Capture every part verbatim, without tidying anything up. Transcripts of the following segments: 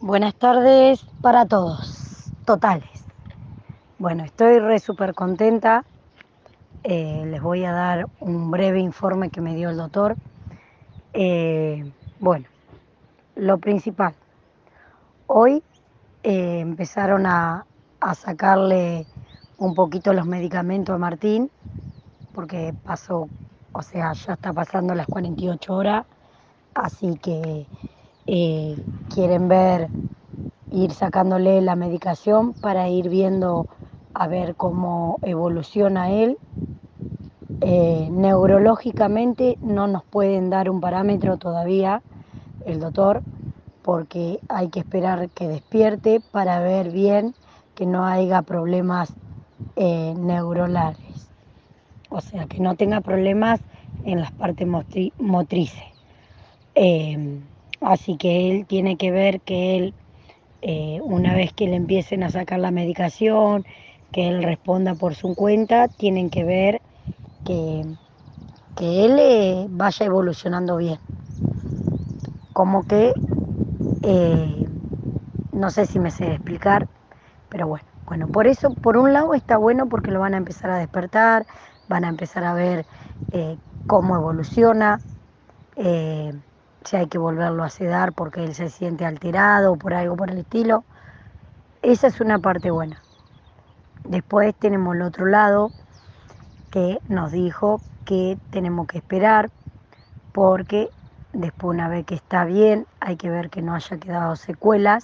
Buenas tardes para todos, totales. Bueno, estoy re súper contenta. Eh, les voy a dar un breve informe que me dio el doctor. Eh, bueno, lo principal. Hoy eh, empezaron a, a sacarle un poquito los medicamentos a Martín, porque pasó, o sea, ya está pasando las cuarenta y ocho horas, así que eh, quieren ver ir sacándole la medicación para ir viendo a ver cómo evoluciona él. Eh, neurológicamente no nos pueden dar un parámetro todavía el doctor, porque hay que esperar que despierte para ver bien que no haya problemas eh, neuronales, o sea, que no tenga problemas en las partes motri motrices. Eh, así que él tiene que ver que él Eh, una vez que le empiecen a sacar la medicación, que él responda por su cuenta, tienen que ver que, que él eh, vaya evolucionando bien. Como que, eh, no sé si me sé explicar, pero bueno, bueno, por eso, por un lado está bueno porque lo van a empezar a despertar, van a empezar a ver eh, cómo evoluciona, eh, si hay que volverlo a sedar porque él se siente alterado o por algo por el estilo. Esa es una parte buena. Después tenemos el otro lado que nos dijo que tenemos que esperar porque después, una vez que está bien, hay que ver que no haya quedado secuelas.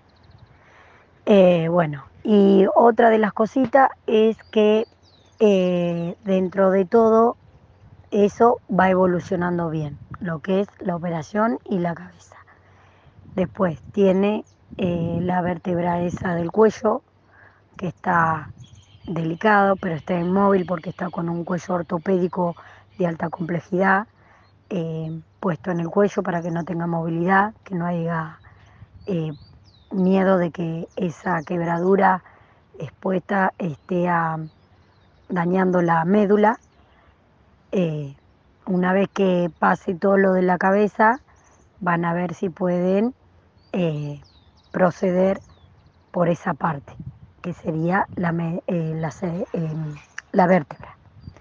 Eh, bueno, y otra de las cositas es que eh, dentro de todo eso va evolucionando bien, lo que es la operación y la cabeza. Después tiene eh, la vértebra esa del cuello, que está delicado, pero está inmóvil porque está con un cuello ortopédico de alta complejidad, eh, puesto en el cuello para que no tenga movilidad, que no haya eh, miedo de que esa quebradura expuesta esté a, dañando la médula. Eh, una vez que pase todo lo de la cabeza, van a ver si pueden eh, proceder por esa parte, que sería la, eh, la, eh, la vértebra.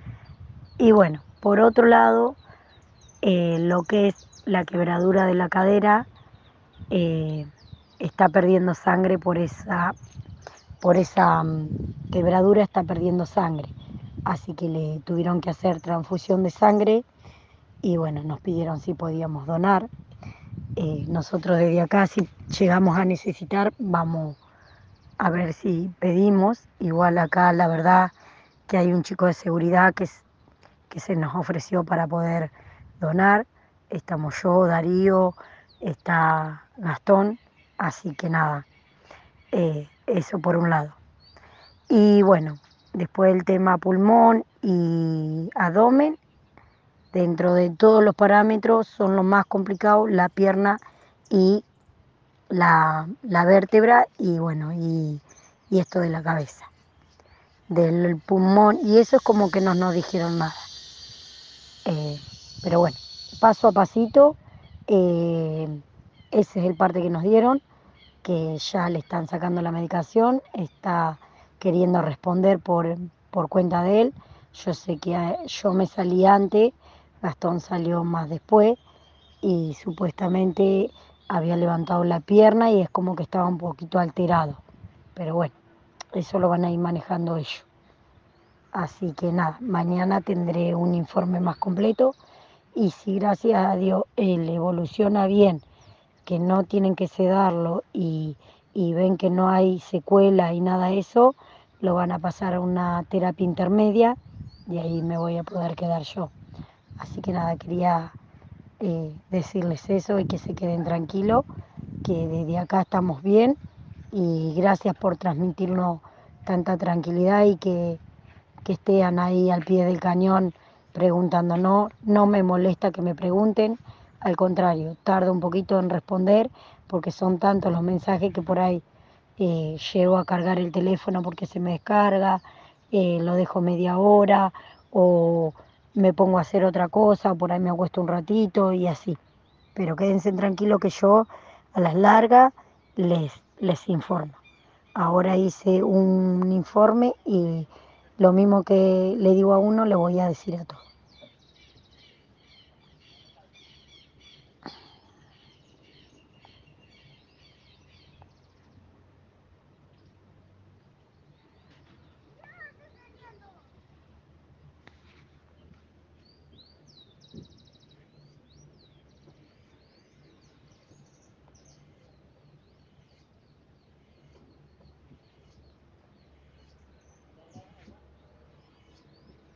Y bueno, por otro lado, eh, lo que es la quebradura de la cadera, eh, está perdiendo sangre por esa, por esa um, quebradura, está perdiendo sangre. Así que le tuvieron que hacer transfusión de sangre y bueno, nos pidieron si podíamos donar. Eh, nosotros desde acá, si llegamos a necesitar, vamos a ver si pedimos. Igual acá la verdad que hay un chico de seguridad que, es, que se nos ofreció para poder donar. Estamos yo, Darío, está Gastón, así que nada, eh, eso por un lado. Y bueno, después el tema pulmón y abdomen, dentro de todos los parámetros son los más complicados, la pierna y la, la vértebra y bueno, y, y esto de la cabeza, del pulmón, y eso es como que no nos dijeron nada. Eh, pero bueno, paso a pasito, eh, ese es el parte que nos dieron, que ya le están sacando la medicación, está queriendo responder por, por cuenta de él. Yo sé que eh, yo me salí antes, Gastón salió más después y supuestamente había levantado la pierna y es como que estaba un poquito alterado. Pero bueno, eso lo van a ir manejando ellos. Así que nada, mañana tendré un informe más completo y si gracias a Dios él evoluciona bien, que no tienen que sedarlo y, y ven que no hay secuela y nada de eso, lo van a pasar a una terapia intermedia y ahí me voy a poder quedar yo. Así que nada, quería eh, decirles eso y que se queden tranquilos, que desde acá estamos bien y gracias por transmitirnos tanta tranquilidad y que, que estén ahí al pie del cañón preguntándonos. No me molesta que me pregunten, al contrario, tardo un poquito en responder porque son tantos los mensajes que por ahí eh, llego a cargar el teléfono porque se me descarga, eh, lo dejo media hora o me pongo a hacer otra cosa, por ahí me acuesto un ratito y así. Pero quédense tranquilos que yo a las largas les, les informo. Ahora hice un informe y lo mismo que le digo a uno, le voy a decir a todos.